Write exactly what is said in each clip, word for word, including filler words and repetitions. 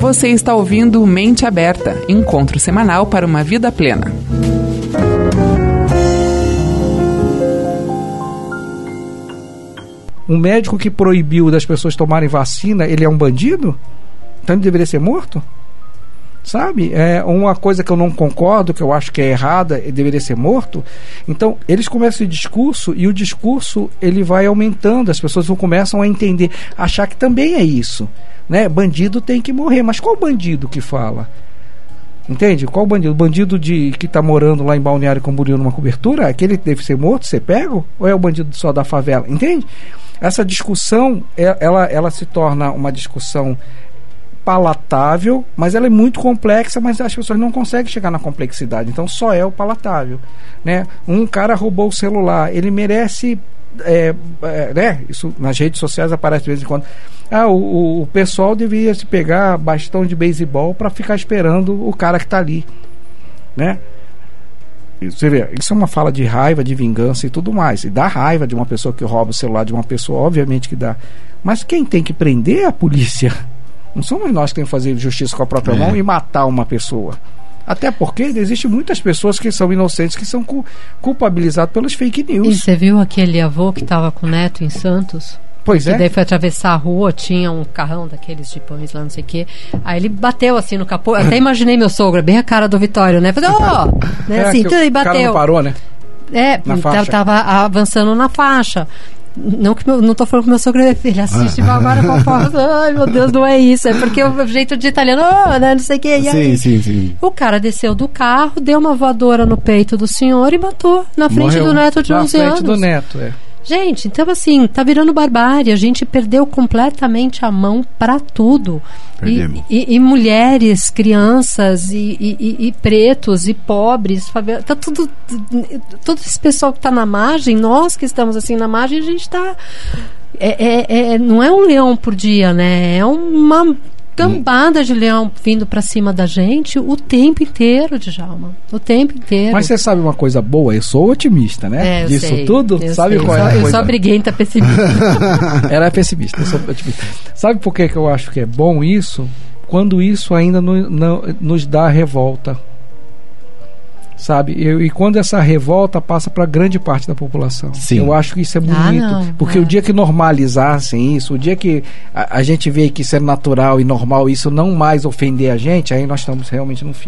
Você está ouvindo Mente Aberta, encontro semanal para uma vida plena. Um médico que proibiu das pessoas tomarem vacina, ele é um bandido? Então ele deveria ser morto? Sabe? É uma coisa que eu não concordo, que eu acho que é errada, ele deveria ser morto. Então, eles começam esse discurso e o discurso ele vai aumentando, as pessoas vão começam a entender, achar que também é isso, né? Bandido tem que morrer, mas qual bandido que fala? Entende? Qual bandido? O bandido de, que está morando lá em Balneário Camboriú numa cobertura, aquele que deve ser morto, ser pego? Ou é o bandido só da favela? Entende? Essa discussão, ela, ela se torna uma discussão palatável, mas ela é muito complexa, mas as pessoas não conseguem chegar na complexidade, então só é o palatável, né? Um cara roubou o celular, ele merece é, é, né? Isso nas redes sociais aparece de vez em quando. Ah, o, o pessoal devia se pegar bastão de beisebol para ficar esperando o cara que está ali, né? Você vê, isso é uma fala de raiva, de vingança e tudo mais, e dá raiva de uma pessoa que rouba o celular de uma pessoa, obviamente que dá, mas quem tem que prender é a polícia. Não somos nós que temos que fazer justiça com a própria é. mão e matar uma pessoa. Até porque existem muitas pessoas que são inocentes, que são cu- culpabilizadas pelas fake news. E você viu aquele avô que estava com o neto em Santos? Pois é. E daí foi atravessar a rua, tinha um carrão daqueles de pães lá, não sei o quê. Aí ele bateu assim no capô. Eu até imaginei meu sogro, bem a cara do Vitório, né? Falei, ó! Oh! né? É, assim, tudo e bateu. O cara não parou, né? É, estava avançando na faixa. Não que meu, não tô falando que meu sogro ele assiste ah. agora com a ai meu Deus, não é isso, é porque o jeito de italiano, oh, né, não sei o que. E aí, sim, sim, sim. O cara desceu do carro, deu uma voadora no peito do senhor e matou na frente Morreu. do neto de onze anos. Na frente do neto, é. Gente, então assim, tá virando barbárie, a gente perdeu completamente a mão pra tudo. E, e, e mulheres, crianças, e, e, e pretos, e pobres, favela, tá tudo, todo esse pessoal que tá na margem, nós que estamos assim na margem, a gente tá, é, é, é, não é um leão por dia, né, é uma cambada de leão vindo pra cima da gente o tempo inteiro, Djalma. O tempo inteiro. Mas você sabe uma coisa boa? Eu sou otimista, né? É, Disso sei, tudo? Sabe sei. qual é a eu coisa? Eu sou briguenta pessimista. Ela é pessimista, eu sou otimista. Sabe por que, que eu acho que é bom isso? Quando isso ainda no, no, nos dá revolta. Sabe? Eu, e quando essa revolta passa para grande parte da população. Sim. Eu acho que isso é bonito. Ah, não, porque é. o dia que normalizassem isso, o dia que a, a gente vê que isso é natural e normal, isso não mais ofender a gente, aí nós estamos realmente no fim.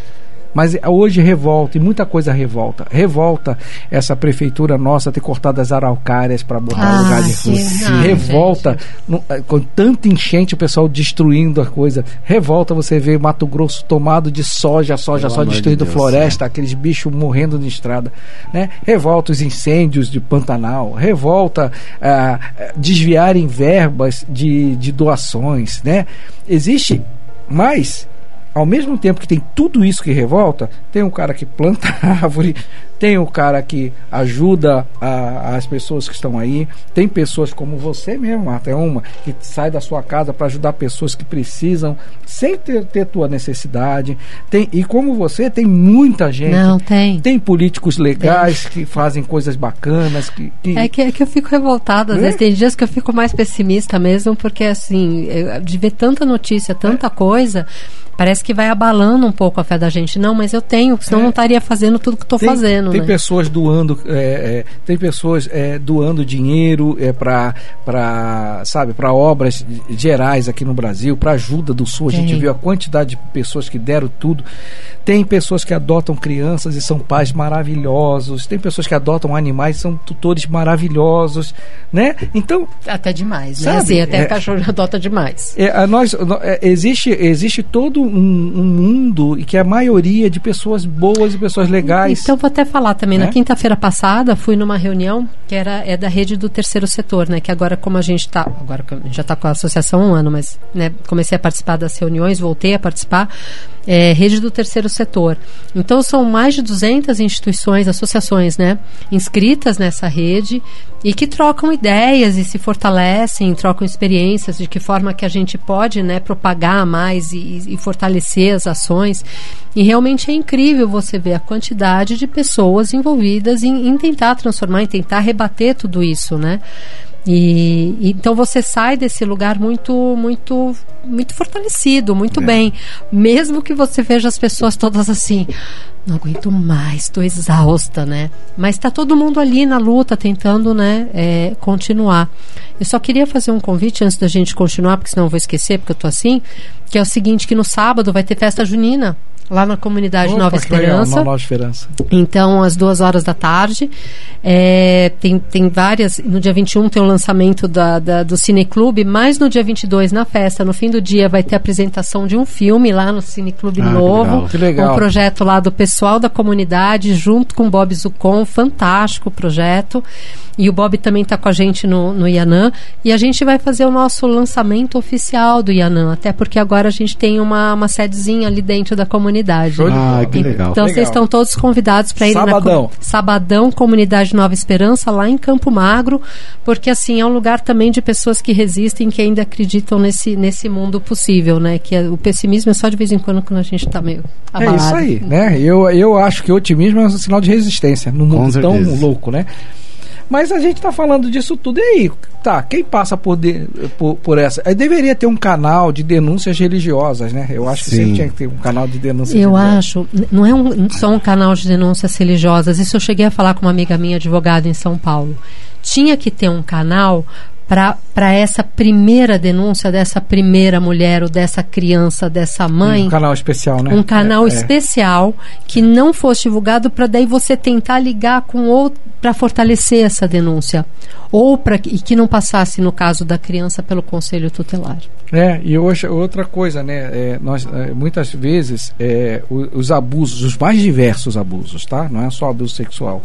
Mas hoje revolta, e muita coisa revolta. Revolta essa prefeitura nossa ter cortado as araucárias para botar ah, no lugar de sim, não, revolta no, com tanta enchente, o pessoal destruindo a coisa. Revolta você ver Mato Grosso tomado de soja, soja, Pelo só destruindo de Deus, floresta, é. aqueles bichos morrendo na estrada, né? Revolta os incêndios de Pantanal, revolta ah, desviarem verbas de, de doações, né? Existe mais. Ao mesmo tempo que tem tudo isso que revolta, tem um cara que planta árvore, tem um cara que ajuda a, as pessoas que estão aí, tem pessoas como você mesmo, Marta, é uma que sai da sua casa para ajudar pessoas que precisam sem ter, ter tua necessidade, tem, e como você, tem muita gente. Não, tem. Tem políticos legais tem. que fazem coisas bacanas. Que, que... É, que, é que eu fico revoltada, às é? vezes tem dias que eu fico mais pessimista mesmo, porque assim, de ver tanta notícia, tanta é. coisa, parece que vai abalando um pouco a fé da gente. Não, mas eu tenho, senão é. não estaria fazendo tudo que estou fazendo. Tem né? pessoas doando, é, é, tem pessoas é, doando dinheiro é, para, para, sabe, para obras gerais aqui no Brasil, para ajuda do Sul. A gente viu a quantidade de pessoas que deram tudo. Tem pessoas que adotam crianças e são pais maravilhosos. Tem pessoas que adotam animais e são tutores maravilhosos, né? Então até demais, sabe? né? Assim, até é, cachorro adota demais. É, a nós, é, existe, existe todo um, um mundo e que a maioria de pessoas boas e pessoas legais. Então vou até falar também, né? Na quinta-feira passada fui numa reunião que era, é da rede do terceiro setor, né? Que agora como a gente está, agora a gente já está com a associação há um ano, mas né, comecei a participar das reuniões, voltei a participar, é, rede do terceiro setor. Então são mais de duzentas instituições, associações, né? Inscritas nessa rede e que trocam ideias e se fortalecem, trocam experiências de que forma que a gente pode, né, propagar mais e, e fortalecer as ações. E realmente é incrível você ver a quantidade de pessoas envolvidas em, em tentar transformar, em tentar rebater tudo isso, né? E, e então você sai desse lugar muito, muito, muito fortalecido, muito é. bem, mesmo que você veja as pessoas todas assim, não aguento mais, estou exausta, né? Mas está todo mundo ali na luta, tentando, né, é, continuar. Eu só queria fazer um convite antes da gente continuar, porque senão eu vou esquecer, porque eu tô assim, que é o seguinte, que no sábado vai ter festa junina lá na comunidade Opa, Nova Esperança. Legal, Nova Esperança. Então, às duas horas da tarde, é, tem, tem várias, no dia vinte e um tem o lançamento da, da, do Cineclube, mas no dia vinte e dois, na festa, no fim do dia, vai ter a apresentação de um filme lá no Cineclube ah, Novo. Que legal. Um projeto lá do pessoal da comunidade, junto com o Bob Zucon, fantástico projeto. E o Bob também está com a gente no, no Yanã. E a gente vai fazer o nosso lançamento oficial do Yanã, até porque agora a gente tem uma, uma sedezinha ali dentro da comunidade. Ah, que legal. Então legal. vocês estão todos convidados para ir Sabadão. na Sabadão, Comunidade Nova Esperança, lá em Campo Magro, porque assim é um lugar também de pessoas que resistem, que ainda acreditam nesse, nesse mundo possível, né? Que é, o pessimismo é só de vez em quando quando a gente está meio abalado. É isso aí, né? Eu, eu acho que o otimismo é um sinal de resistência num mundo tão louco, né? Mas a gente está falando disso tudo. E aí, tá, quem passa por, de, por, por essa? Aí deveria ter um canal de denúncias religiosas, né? Eu acho que Sim. sempre tinha que ter um canal de denúncias Eu religiosas. acho, não é um, só um canal de denúncias religiosas. Isso eu cheguei a falar com uma amiga minha, advogada em São Paulo. Tinha que ter um canal para essa primeira denúncia dessa primeira mulher ou dessa criança, dessa mãe. Um canal especial, né? Um canal é, especial é. que não fosse divulgado, para daí você tentar ligar com outro para fortalecer essa denúncia. Ou para e que não passasse, no caso da criança, pelo conselho tutelar. É, e hoje outra coisa, né? É, nós, é, muitas vezes é, os, os abusos, os mais diversos abusos, tá? Não é só abuso sexual.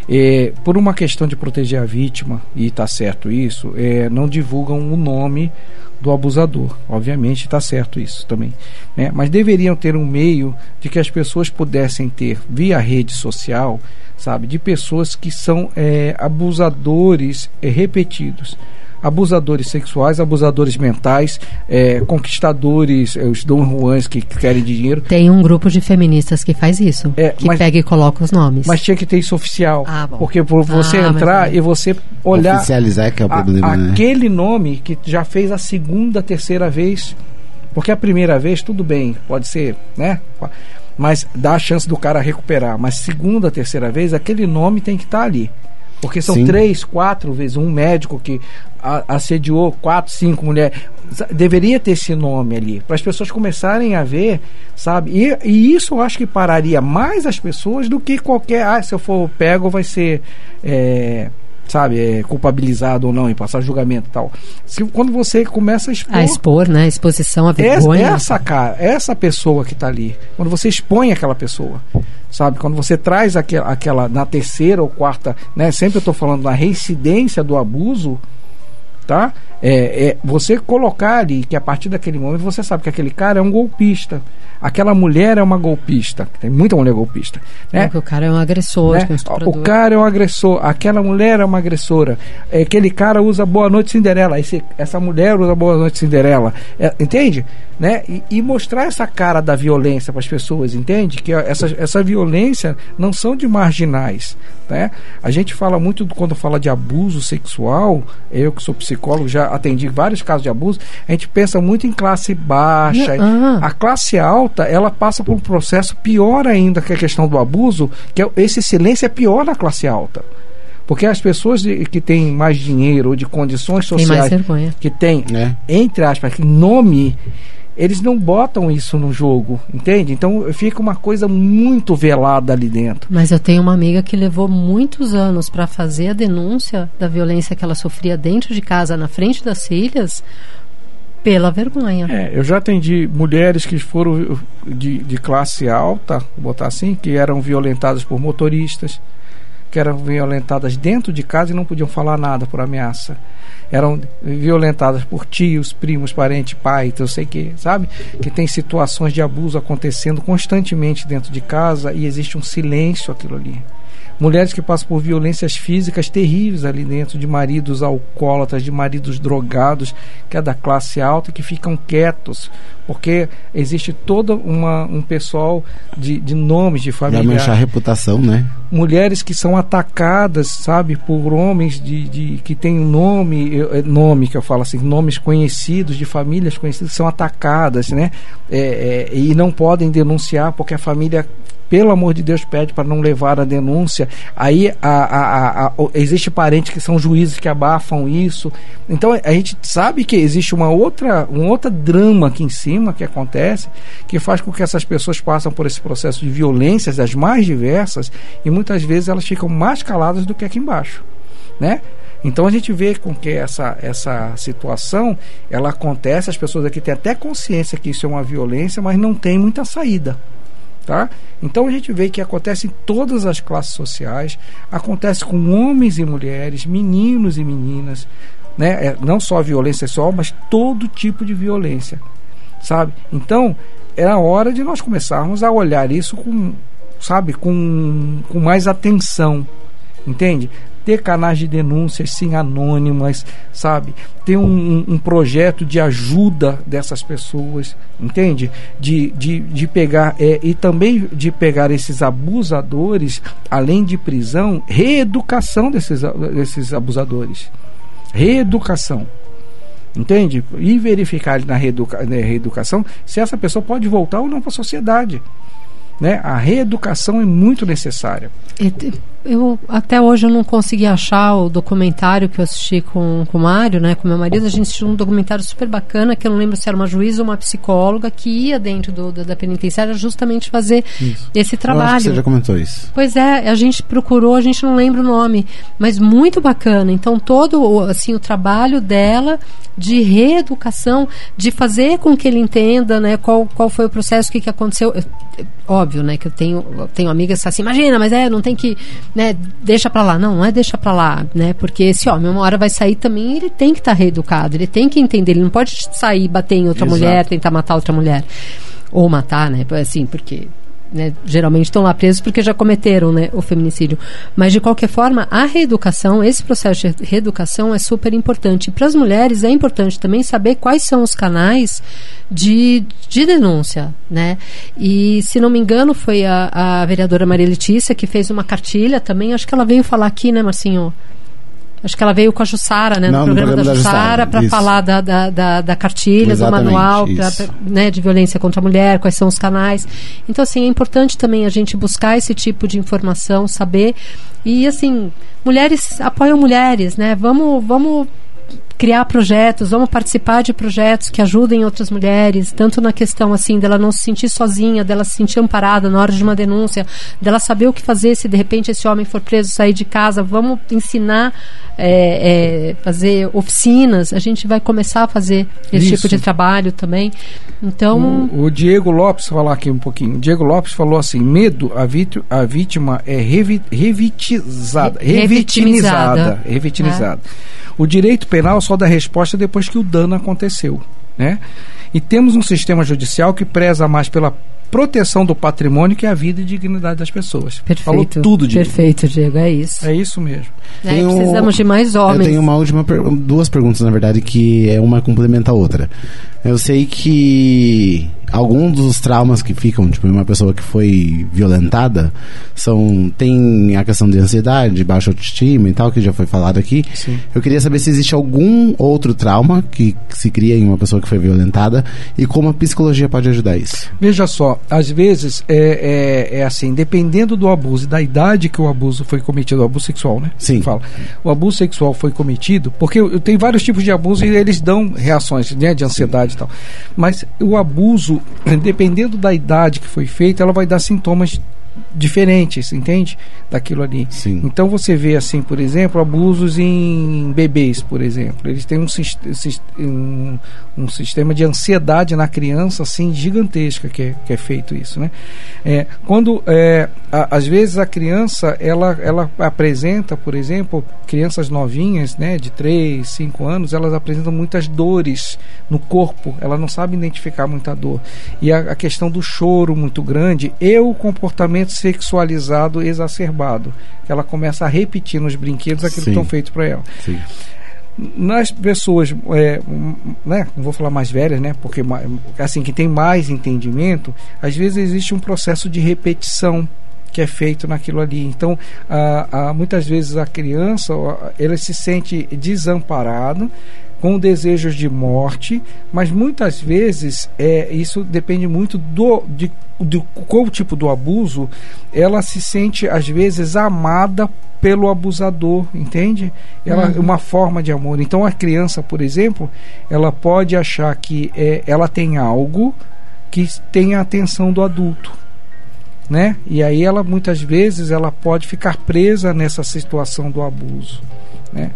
É, por uma questão de proteger a vítima, e está certo isso, é, não divulgam o nome do abusador. Obviamente está certo isso também, né? Mas deveriam ter um meio de que as pessoas pudessem ter, via rede social, sabe, de pessoas que são é, abusadores é, repetidos. Abusadores sexuais, abusadores mentais, é, conquistadores, é, os Dom Juans que, que querem dinheiro. Tem um grupo de feministas que faz isso, é, que mas, pega e coloca os nomes. Mas tinha que ter isso oficial. Ah, porque por você ah, entrar e você olhar... Oficializar que é o problema, a, né? Aquele nome que já fez a segunda, terceira vez, porque a primeira vez, tudo bem, pode ser, né? Mas dá a chance do cara recuperar. Mas segunda, terceira vez, aquele nome tem que estar ali. Porque são Sim. três, quatro vezes um médico que a, assediou quatro, cinco mulheres. Deveria ter esse nome ali, para as pessoas começarem a ver, sabe? E, e isso eu acho que pararia mais as pessoas do que qualquer... Ah, se eu for pego vai ser... É, sabe, é, culpabilizado ou não, em passar julgamento e tal. Se, quando você começa a expor... A expor, né? A exposição, a vergonha. Essa, essa, cara, essa pessoa que está ali, quando você expõe aquela pessoa, sabe, quando você traz aquela, aquela na terceira ou quarta, né? Sempre eu estou falando da reincidência do abuso, tá? É, é, você colocar ali que a partir daquele momento você sabe que aquele cara é um golpista, aquela mulher é uma golpista, tem muita mulher golpista, né? Porque o cara é um agressor, né? O cara é um agressor, aquela mulher é uma agressora, é, aquele cara usa Boa Noite Cinderela, esse, essa mulher usa Boa Noite Cinderela, é, entende? Né? E, e mostrar essa cara da violência para as pessoas, entende? Que essa, essa violência não são de marginais, né? A gente fala muito, quando fala de abuso sexual, eu que sou psicólogo, já atendi vários casos de abuso, a gente pensa muito em classe baixa. Ah. A classe alta, ela passa por um processo pior ainda que a questão do abuso, que é, esse silêncio é pior na classe alta. Porque as pessoas de, que têm mais dinheiro ou de condições sociais, tem que têm, é. entre aspas, nome, eles não botam isso no jogo, entende? Então fica uma coisa muito velada ali dentro. Mas eu tenho uma amiga que levou muitos anos para fazer a denúncia da violência que ela sofria dentro de casa, na frente das filhas, pela vergonha. É, eu já atendi mulheres que foram de, de classe alta, vou botar assim, que eram violentadas por motoristas, que eram violentadas dentro de casa e não podiam falar nada por ameaça. Eram violentadas por tios, primos, parentes, pai, eu sei que, sabe? Que tem situações de abuso acontecendo constantemente dentro de casa e existe um silêncio aquilo ali. mulheres que passam por violências físicas terríveis ali dentro, de maridos alcoólatras, de maridos drogados, que é da classe alta, que ficam quietos, porque existe todo uma, um pessoal de, de nomes de familiares. Vai manchar a reputação, né? Mulheres que são atacadas, sabe, por homens de, de, que têm nome, nome que eu falo assim, nomes conhecidos, de famílias conhecidas, que são atacadas, né? É, é, e não podem denunciar porque a família, pelo amor de Deus, pede para não levar a denúncia. Aí a, a, a, a, existe parentes que são juízes que abafam isso. Então a gente sabe que existe uma outra, um outro drama aqui em cima que acontece, que faz com que essas pessoas passem por esse processo de violências das mais diversas, e muitas vezes elas ficam mais caladas do que aqui embaixo, né? Então a gente vê com que essa, essa situação ela acontece, as pessoas aqui têm até consciência que isso é uma violência, mas não tem muita saída. Tá? Então a gente vê que acontece em todas as classes sociais, acontece com homens e mulheres, meninos e meninas, né? É, não só a violência sexual, mas todo tipo de violência, sabe? Então é a hora de nós começarmos a olhar isso com, sabe, com, com mais atenção, entende? Ter canais de denúncias, sim, anônimas, sabe? Ter um, um, um projeto de ajuda dessas pessoas, entende? De, de, de pegar, é, e também de pegar esses abusadores, além de prisão, reeducação desses, desses abusadores. Reeducação. Entende? E verificar na, reeduca, na reeducação se essa pessoa pode voltar ou não para a sociedade. Né? A reeducação é muito necessária. Eu, até hoje eu não consegui achar o documentário que eu assisti com, com o Mário, né, com meu marido. A gente assistiu um documentário super bacana, que eu não lembro se era uma juíza ou uma psicóloga, que ia dentro do, da, da penitenciária justamente fazer isso. Esse trabalho. Eu acho que você já comentou isso. Pois é, a gente procurou, a gente não lembra o nome, mas muito bacana. Então todo assim, o trabalho dela de reeducação, de fazer com que ele entenda, né, qual, qual foi o processo, o que, que aconteceu. Eu, óbvio, né, que eu tenho, eu tenho amigas assim, imagina, mas é, não tem que, né, deixa pra lá. Não, não é deixa pra lá, né, porque esse homem uma hora vai sair também, ele tem que estar tá reeducado, ele tem que entender, ele não pode sair, bater em outra Exato. mulher, tentar matar outra mulher, ou matar, né, assim, porque... Né, geralmente estão lá presos porque já cometeram, né, o feminicídio. Mas de qualquer forma, a reeducação, esse processo de reeducação é super importante. Para as mulheres é importante também saber quais são os canais de, de denúncia, né? E se não me engano foi a, a vereadora Maria Letícia que fez uma cartilha também, acho que ela veio falar aqui, né, Marcinho? Acho que ela veio com a Jussara, né, Não, no, programa no programa da Jussara, para falar da, da, da, da cartilha, Exatamente, do manual pra, pra, né, de violência contra a mulher, quais são os canais. Então, assim, é importante também a gente buscar esse tipo de informação, saber. E, assim, mulheres apoiam mulheres, né? Vamos... vamos criar projetos, vamos participar de projetos que ajudem outras mulheres, tanto na questão assim dela não se sentir sozinha, dela se sentir amparada na hora de uma denúncia, dela saber o que fazer se de repente esse homem for preso, sair de casa. Vamos ensinar, é, é, fazer oficinas, a gente vai começar a fazer esse Isso. tipo de trabalho também. Então o, o Diego Lopes, falar aqui um pouquinho, o Diego Lopes falou assim: medo, a, vit, a vítima é revi, revitizada, Re, revitimizada, revitimizada. É. O direito penal só dá resposta depois que o dano aconteceu, né? E temos um sistema judicial que preza mais pela proteção do patrimônio que a vida e dignidade das pessoas. Perfeito. Falou tudo, Diego. Perfeito, Diego, é isso. É isso mesmo. É, tenho, precisamos de mais homens. Eu tenho uma última per- duas perguntas, na verdade, que é uma complementa a outra. Eu sei que alguns dos traumas que ficam, tipo, uma pessoa que foi violentada, são, tem a questão de ansiedade, baixa autoestima e tal, que já foi falado aqui. Sim. Eu queria saber se existe algum outro trauma que se cria em uma pessoa que foi violentada e como a psicologia pode ajudar isso. Veja só, às vezes é, é, é assim, dependendo do abuso e da idade que o abuso foi cometido, o abuso sexual, né? Sim. Fala. O abuso sexual foi cometido, porque eu, eu tenho vários tipos de abuso e eles dão reações, né, de ansiedade. Sim. E tal. Mas o abuso, dependendo da idade que foi feito, ela vai dar sintomas diferentes, entende? Daquilo ali. Sim. Então você vê assim, por exemplo, abusos em bebês, por exemplo. Eles têm um, um, um sistema de ansiedade na criança assim gigantesca que é, que é feito isso, né? É, quando é, a, às vezes a criança ela, ela apresenta, por exemplo, crianças novinhas, né, de três, cinco anos, elas apresentam muitas dores no corpo, ela não sabe identificar muita dor. E a, a questão do choro muito grande e o comportamento totalmente sexualizado, exacerbado. Ela começa a repetir nos brinquedos aquilo que estão feitos para ela. Sim. Nas pessoas, é, né, não vou falar mais velhas, né, porque assim, que tem mais entendimento, às vezes existe um processo de repetição que é feito naquilo ali. Então, a, a, muitas vezes a criança, ela se sente desamparada, com desejos de morte, mas muitas vezes é, isso depende muito do, de, de qual tipo do abuso. Ela se sente às vezes amada pelo abusador, entende? Ela é uhum. uma forma de amor. Então a criança, por exemplo, ela pode achar que é, ela tem algo que tem a atenção do adulto, né? E aí ela muitas vezes ela pode ficar presa nessa situação do abuso, né?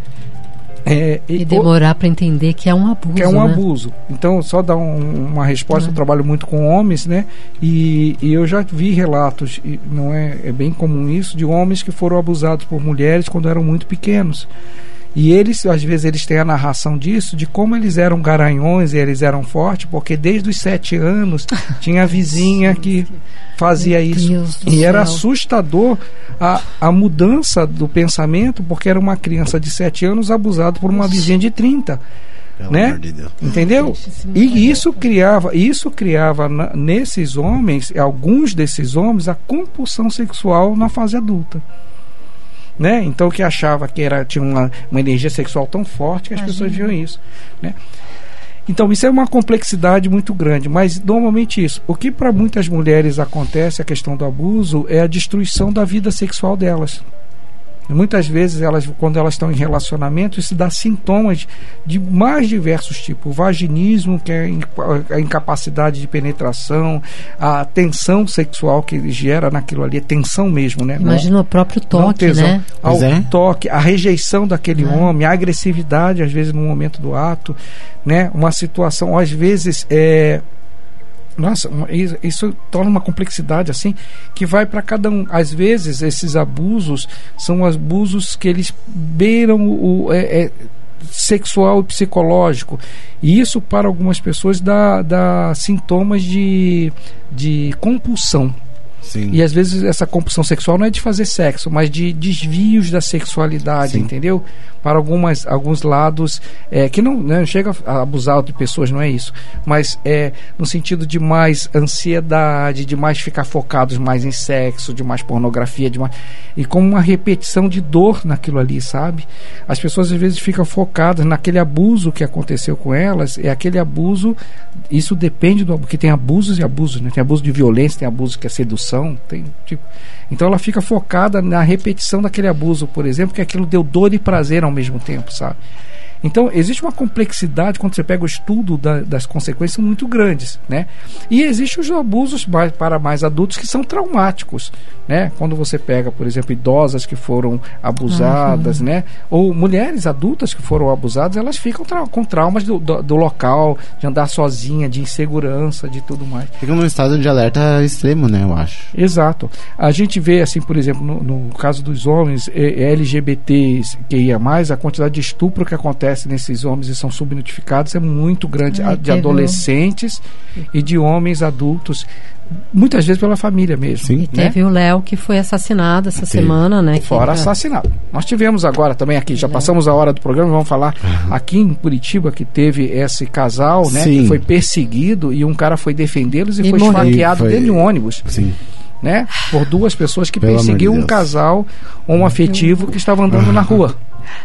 É, e, e demorar para entender que é um abuso. Que é um né? abuso. Então, só dar um, uma resposta, uhum. eu trabalho muito com homens, né? E, e eu já vi relatos, e não é, é bem comum isso, de homens que foram abusados por mulheres quando eram muito pequenos. E eles, às vezes, eles têm a narração disso, de como eles eram garanhões e eles eram fortes, porque desde os sete anos tinha a vizinha que fazia isso. E céu. Era assustador a, a mudança do pensamento, porque era uma criança de sete anos abusada por uma vizinha de trinta. Pelo né? De Deus. Entendeu? E isso criava, isso criava na, nesses homens, alguns desses homens, a compulsão sexual na fase adulta. Né? Então, que achava que era, tinha uma, uma energia sexual tão forte que as Imagina. pessoas viam isso, né? Então, isso é uma complexidade muito grande, mas normalmente isso. O que para muitas mulheres acontece, a questão do abuso, é a destruição da vida sexual delas. Muitas vezes, elas, quando elas estão em relacionamento, isso dá sintomas de mais diversos tipos. O vaginismo, que é a incapacidade de penetração, a tensão sexual que gera naquilo ali, tensão mesmo, né? Imagina não, o próprio toque, né? Ao é. toque, a rejeição daquele é. homem, a agressividade, às vezes, no momento do ato, né? Uma situação, às vezes, é... Nossa, isso, isso torna uma complexidade assim que vai para cada um. Às vezes esses abusos são abusos que eles beiram o, o é, é, sexual e psicológico, e isso para algumas pessoas dá, dá sintomas de, de compulsão. Sim. E às vezes essa compulsão sexual não é de fazer sexo, mas de desvios da sexualidade, Sim. entendeu? Para algumas, alguns lados é, que não, né, chega a abusar de pessoas, não é isso, mas é no sentido de mais ansiedade, de mais ficar focados mais em sexo, de mais pornografia, de mais, e com uma repetição de dor naquilo ali, sabe? As pessoas às vezes ficam focadas naquele abuso que aconteceu com elas, é aquele abuso, isso depende do, porque tem abusos e abusos, né? Tem abuso de violência, tem abuso que é sedução, tem tipo, então ela fica focada na repetição daquele abuso, por exemplo, que aquilo deu dor e prazer ao mesmo tempo, sabe? Então, existe uma complexidade quando você pega o estudo da, das consequências muito grandes, né? E existem os abusos mais, para mais adultos que são traumáticos, né? Quando você pega, por exemplo, idosas que foram abusadas, uhum. né? Ou mulheres adultas que foram abusadas, elas ficam tra- com traumas do, do, do local, de andar sozinha, de insegurança, de tudo mais. Ficam num estado de alerta extremo, né? Eu acho. Exato. A gente vê, assim, por exemplo, no, no caso dos homens é, L G B Ts que ia mais, a quantidade de estupro que acontece nesses homens e são subnotificados é muito grande, Ai, de adolescentes e de homens adultos, muitas vezes pela família mesmo. Sim. E né? teve o Léo que foi assassinado essa teve. semana, né? Fora que... assassinado. Nós tivemos agora também aqui, já passamos a hora do programa, vamos falar uhum. aqui em Curitiba que teve esse casal, né? Sim. Que foi perseguido e um cara foi defendê-los e, e foi morreu. esfaqueado foi... dentro de um ônibus. Sim. Né? Por duas pessoas que Pelo perseguiam um casal um afetivo que estava andando na rua.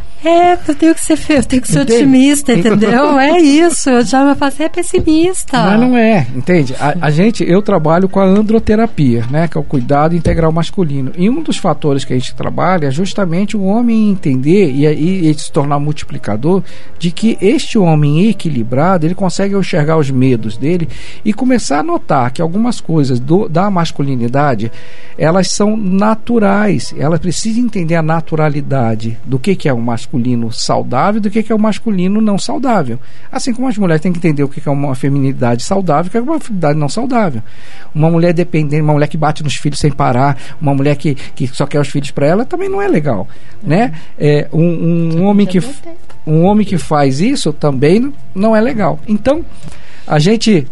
É, eu tenho que ser eu tenho que ser entende? otimista, entendeu? É isso, eu já me faço é pessimista. Mas não é, entende? A, a gente, eu trabalho com a androterapia, né? Que é o cuidado integral masculino. E um dos fatores que a gente trabalha é justamente o homem entender e, e, e se tornar multiplicador de que este homem equilibrado, ele consegue enxergar os medos dele e começar a notar que algumas coisas do, da masculinidade, elas são naturais. Ela precisa entender a naturalidade do que, que é o masculino masculino saudável do que, que é o masculino não saudável. Assim como as mulheres têm que entender o que, que é uma feminilidade saudável e o que é uma feminilidade não saudável. Uma mulher dependente, uma mulher que bate nos filhos sem parar, uma mulher que, que só quer os filhos para ela, também não é legal. Né? É, um, um, um, homem que, um homem que faz isso também não é legal. Então, a gente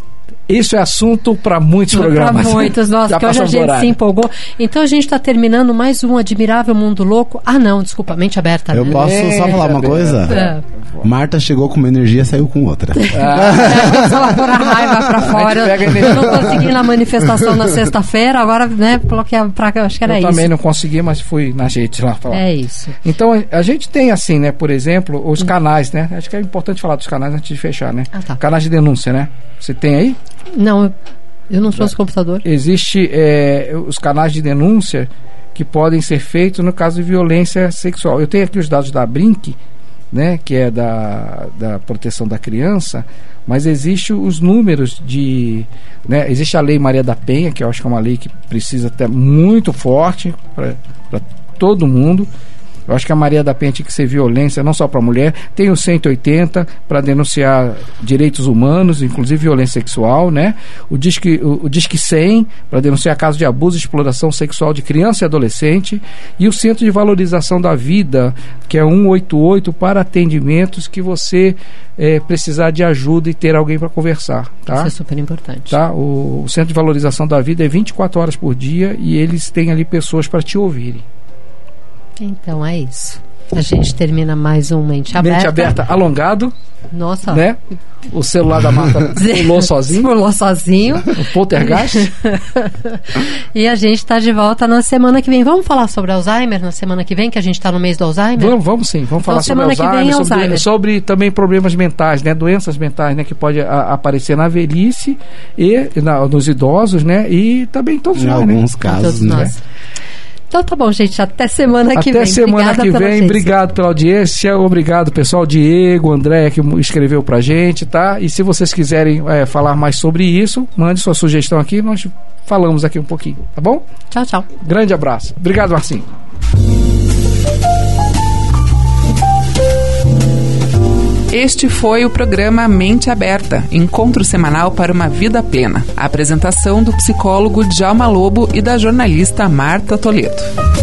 Isso é assunto para muitos programas. Para muitos, nossa, que hoje a gente se empolgou. Então a gente está terminando mais um Admirável Mundo Louco. Ah, não, desculpa, mente aberta. Eu né? posso Mente só falar uma aberta. coisa? É. Marta chegou com uma energia e saiu com outra. É, só pôr a raiva pra fora. pega a Eu não consegui na manifestação na sexta-feira, agora, né, coloquei a pra, acho que era Eu isso. também não consegui, mas fui na gente lá falar. É isso. Então, a gente tem assim, né, por exemplo, os canais, né? Acho que é importante falar dos canais antes de fechar, né? Ah, tá. Canais de denúncia, né? Você tem aí? Não, eu não trouxe o computador. Existe é, os canais de denúncia que podem ser feitos no caso de violência sexual. Eu tenho aqui os dados da Brinc, né, que é da, da proteção da criança, mas existe os números de, né, existe a Lei Maria da Penha, que eu acho que é uma lei que precisa ter muito forte para todo mundo. Eu acho que a Maria da Penha tinha que ser violência não só para a mulher. Tem o cento e oitenta para denunciar direitos humanos, inclusive violência sexual, né? O Disque, o, o Disque cem para denunciar casos de abuso e exploração sexual de criança e adolescente. E o Centro de Valorização da Vida, que é cento e oitenta e oito para atendimentos que você é, precisar de ajuda e ter alguém para conversar. Tá? Isso é super importante. Tá? O, o Centro de Valorização da Vida é vinte e quatro horas por dia e eles têm ali pessoas para te ouvirem. Então é isso. A gente termina mais um Mente Aberta. Mente Aberta alongado, Nossa. né? O celular da Marta pulou sozinho. Pulou sozinho. O poltergeist. E a gente está de volta na semana que vem. Vamos falar sobre Alzheimer na semana que vem, que a gente está no mês do Alzheimer? Vamos, vamos sim, vamos falar então, sobre semana Alzheimer, que vem, sobre, Alzheimer. sobre também problemas mentais, né? Doenças mentais, né? Que pode a, aparecer na velhice e na, nos idosos, né? E também todos Em nós, alguns né? casos, Todos né? nós. Então tá bom, gente. Até semana que Até vem. semana Obrigada que pela vem. audiência. Obrigado pela audiência. Obrigado, pessoal. Diego, André, que escreveu pra gente, tá? E se vocês quiserem é, falar mais sobre isso, mande sua sugestão aqui. Nós falamos aqui um pouquinho, tá bom? Tchau, tchau. Grande abraço. Obrigado, Marcinho. Este foi o programa Mente Aberta, encontro semanal para uma vida plena. A apresentação do psicólogo Djalma Lobo e da jornalista Marta Toledo.